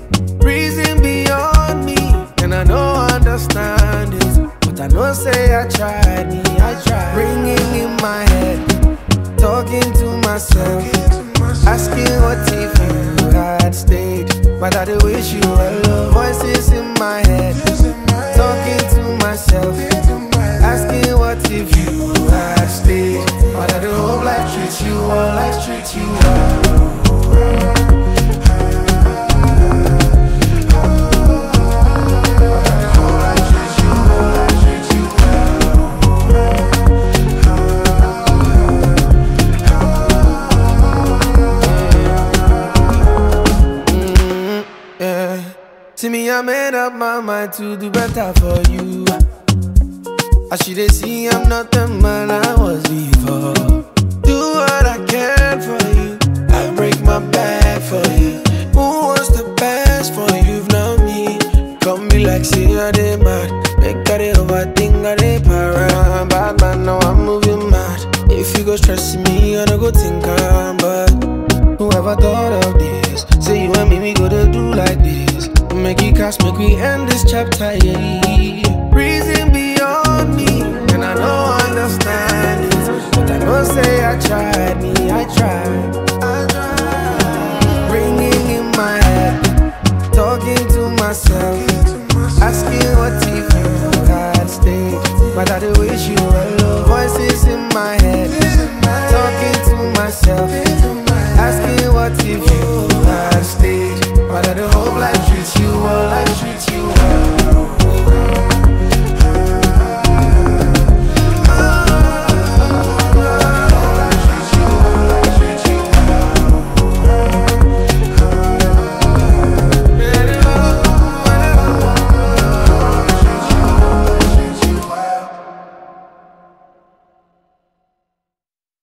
Reason beyond me, and I don't understand it. But I know say I tried me, I tried. Ringing in my head, talking to myself, asking what if you had stayed. But I do wish you were love. Voices in my head, talking to myself, asking what if you had stayed. But I do hope life treats you well, life treats you well. See me, I made up my mind to do better for you. I should see I'm not the man I was before. Do what I can for you, I break my back for you. Who wants the best for you, if not me? Come be like, say I did mad. Make I dey overthink, I dey para. Bad man, now I'm moving mad. If you go stressing me, I don't go think I'm bad. Whoever thought of this? Say you and me, we gotta do like this. Make it cast, make we end this chapter, yeah. Reason beyond me, and I don't understand it. But I know say I tried me, I tried.